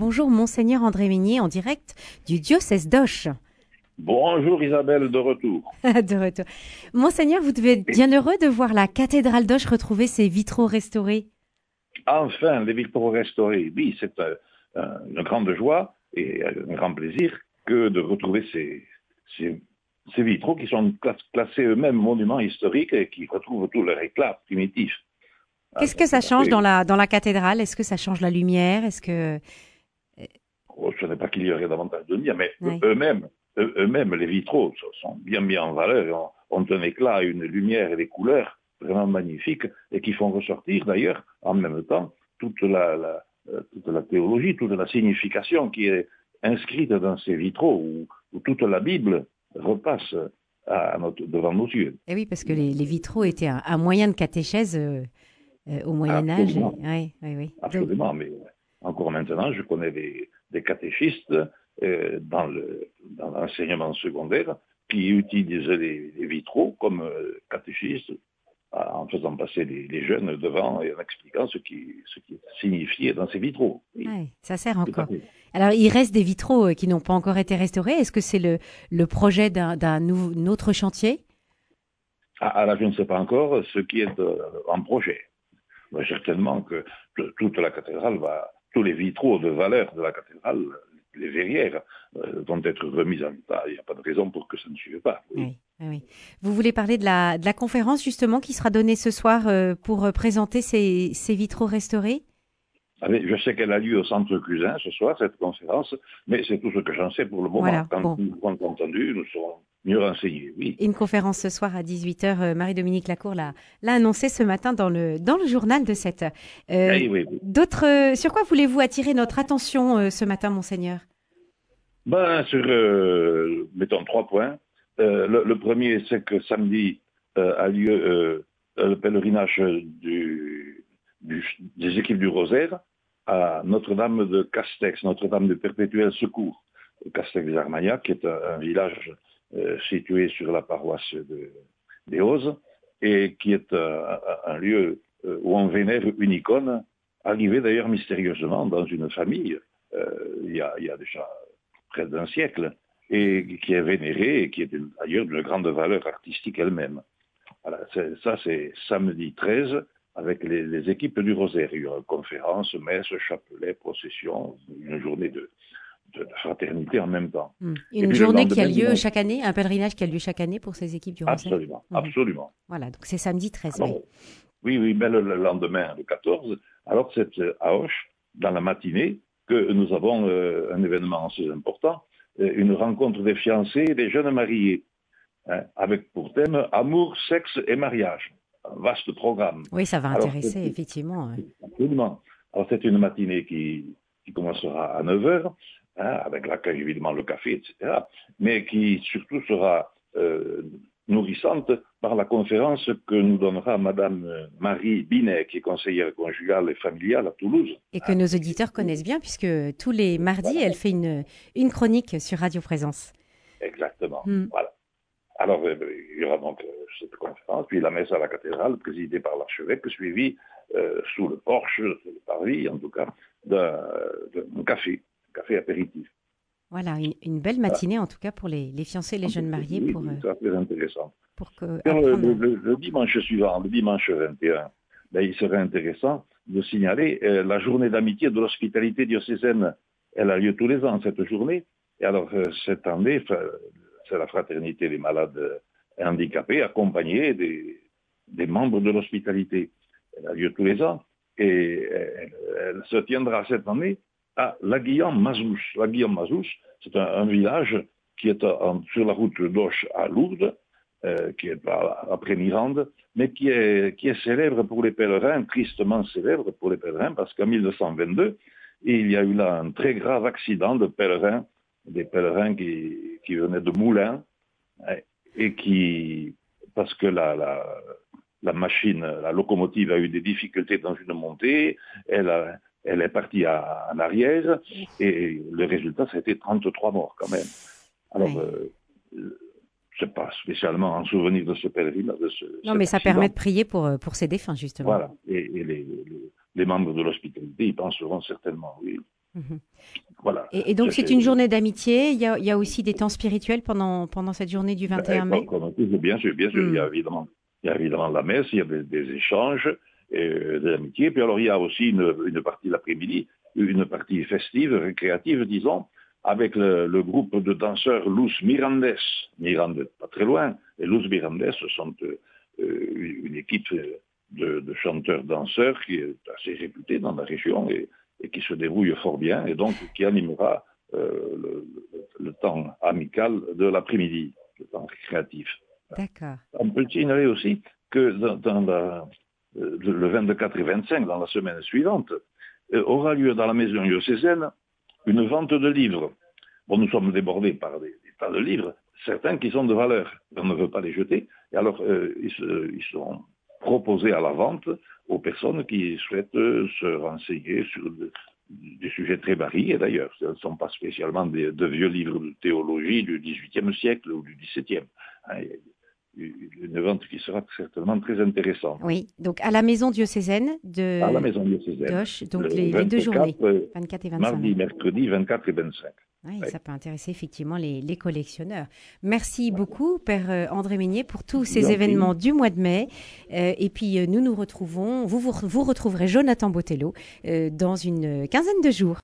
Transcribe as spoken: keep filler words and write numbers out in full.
Bonjour Monseigneur André Meignier en direct du diocèse d'Auch. Bonjour Isabelle, de retour. De retour. Monseigneur, vous devez être bien heureux de voir la cathédrale d'Auch retrouver ses vitraux restaurés. Enfin, les vitraux restaurés, oui, c'est euh, une grande joie et un grand plaisir que de retrouver ces, ces, ces vitraux qui sont classés eux-mêmes monuments historiques et qui retrouvent tout leur éclat primitif. Qu'est-ce que ça change dans la, dans la cathédrale? Est-ce que ça change la lumière? Est-ce que... Oh, je ne sais pas qu'il y aurait davantage de dire, mais Oui. eux-mêmes, eux-mêmes, les vitraux sont bien mis en valeur et ont, ont un éclat, une lumière et des couleurs vraiment magnifiques et qui font ressortir d'ailleurs en même temps toute la, la, toute la théologie, toute la signification qui est inscrite dans ces vitraux où, où toute la Bible repasse à notre, devant nos yeux. Et oui, parce que les, les vitraux étaient un, un moyen de catéchèse euh, euh, au Moyen-Âge. Absolument. Oui, oui, oui. Absolument, Donc... mais encore maintenant, je connais des, des catéchistes euh, dans, le, dans l'enseignement secondaire qui utilisent les, les vitraux comme euh, catéchistes en faisant passer les, les jeunes devant et en expliquant ce qui, ce qui est signifié dans ces vitraux. Oui, ouais, ça sert encore. Alors, il reste des vitraux qui n'ont pas encore été restaurés. Est-ce que c'est le, le projet d'un, d'un nou, autre chantier? Ah, là, je ne sais pas encore ce qui est euh, en projet. Mais certainement que toute la cathédrale va, tous les vitraux de valeur de la cathédrale, les verrières, euh, vont être remis en état. Il n'y a pas de raison pour que ça ne suive pas. Oui. Oui, oui. Vous voulez parler de la, de la conférence justement qui sera donnée ce soir euh, pour présenter ces, ces vitraux restaurés? Ah, je sais qu'elle a lieu au Centre Cusin ce soir, cette conférence, mais c'est tout ce que j'en sais pour le moment. Voilà, Quand bon. nous aurons entendu, nous serons mieux renseignés. Oui. Une conférence ce soir à dix-huit heures, euh, Marie-Dominique Lacour l'a, l'a annoncé ce matin dans le, dans le journal de sept heures. Euh, oui, oui, oui. D'autres, sur quoi voulez-vous attirer notre attention euh, ce matin, Monseigneur? Ben, sur, euh, mettons, trois points. Euh, le, le premier, c'est que samedi euh, a lieu euh, le pèlerinage du, du, des équipes du Rosaire à Notre-Dame de Castex, Notre-Dame de Perpétuel Secours, Castex-d'Armagnac, qui est un, un village euh, situé sur la paroisse de, des Ozes, et qui est un, un lieu où on vénère une icône, arrivée d'ailleurs mystérieusement dans une famille, euh, il, y a, il y a déjà près d'un siècle, et qui est vénérée, et qui est d'ailleurs d'une grande valeur artistique elle-même. Voilà, c'est, ça, c'est samedi treize, avec les, les équipes du Rosaire. Il y aura conférence, messe, chapelet, procession, une journée de, de, de fraternité en même temps. Mmh. Une journée qui a lieu dimanche. chaque année, un pèlerinage qui a lieu chaque année pour ces équipes du Rosaire. Absolument, mmh. absolument. Voilà, donc c'est samedi treize. Alors, oui, oui, oui, mais le, le lendemain, le quatorze, alors c'est à Auch, dans la matinée, que nous avons euh, un événement assez important, euh, une rencontre des fiancés et des jeunes mariés, hein, avec pour thème amour, sexe et mariage. Un vaste programme. Oui, ça va Alors, intéresser, effectivement. Ouais. Absolument. Alors c'est une matinée qui, qui commencera à neuf heures, hein, avec l'accueil évidemment, le café, et cetera, mais qui surtout sera euh, nourrissante par la conférence que nous donnera Madame Marie Binet, qui est conseillère conjugale et familiale à Toulouse. Et que nos auditeurs connaissent bien, puisque tous les mardis, voilà. Elle fait une, une chronique sur Radio Présence. Exactement, mm. Voilà. Alors, euh, il y aura donc euh, cette conférence, puis la messe à la cathédrale, présidée par l'archevêque, suivie euh, sous le porche, sous le parvis, en tout cas, d'un, d'un café, un café apéritif. Voilà, une, une belle matinée voilà. En tout cas pour les, les fiancés et les jeunes mariés. Oui, pour, oui, c'est très intéressant. Pour que, le, le, le, le dimanche suivant, le dimanche vingt et un, ben, il serait intéressant de signaler euh, la journée d'amitié de l'hospitalité diocésaine. Elle a lieu tous les ans, cette journée. Et alors, euh, cette année, c'est la fraternité des malades handicapés, accompagnée des, des membres de l'hospitalité. Elle a lieu tous les ans. Et elle, elle se tiendra cette année à La Guillaume-Mazouche. La Guillaume-Mazouche, c'est un, un village qui est en, sur la route d'Auch à Lourdes, euh, qui est à, après Mirande, mais qui est, qui est célèbre pour les pèlerins, tristement célèbre pour les pèlerins, parce qu'en mille neuf cent vingt-deux, il y a eu là un très grave accident de pèlerins, des pèlerins qui, qui venaient de Moulins, et qui, parce que la, la, la machine, la locomotive a eu des difficultés dans une montée, elle a, elle est partie à, en arrière, et le résultat, ça a été trente-trois morts quand même. Alors, ouais. euh, je ne sais pas spécialement en souvenir de ce pèlerinage. De ce, non, mais ça accident. permet de prier pour, pour ces défunts, justement. Voilà, et, et les, les, les membres de l'hospitalité y penseront certainement, oui. Mhm. Voilà. Et, et donc, c'est une journée d'amitié. Il y a, il y a aussi des temps spirituels pendant, pendant cette journée du vingt et un mai? Comme, comme, bien sûr, bien sûr. Mm. Il y a évidemment, il y a évidemment la messe, il y a des, des échanges, euh, de l'amitié. Puis alors, il y a aussi une, une partie l'après-midi, une partie festive, récréative, disons, avec le, le groupe de danseurs Luz Mirandes. Mirandes, pas très loin. Et Luz Mirandes sont euh, une équipe de, de chanteurs-danseurs qui est assez réputée dans la région et, et qui se débrouille fort bien, et donc qui animera euh, le, le, le temps amical de l'après-midi, le temps récréatif. D'accord. On peut signaler aussi que dans, dans la, le vingt-quatre et vingt-cinq, dans la semaine suivante, euh, aura lieu dans la maison diocésaine une vente de livres. Bon, nous sommes débordés par des, des tas de livres, certains qui sont de valeur. On ne veut pas les jeter. Et alors, euh, ils, se, ils sont proposés à la vente aux personnes qui souhaitent euh, se renseigner sur de, des sujets très variés, d'ailleurs. Ce ne sont pas spécialement des, de vieux livres de théologie du dix-huitième siècle ou du dix-septième. Hein, une vente qui sera certainement très intéressante. Oui, donc à la maison diocésaine de à la maison diocésaine. d'Auch, donc les, les deux journées, vingt-quatre et vingt-cinq. Mardi, mercredi, vingt-quatre et vingt-cinq. Oui, oui. Ça peut intéresser effectivement les, les collectionneurs. Merci beaucoup, Père André Meignet, pour tous ces Bien événements pris. du mois de mai. Euh, et puis, euh, nous nous retrouvons, vous, vous, vous retrouverez Jonathan Botello euh, dans une quinzaine de jours.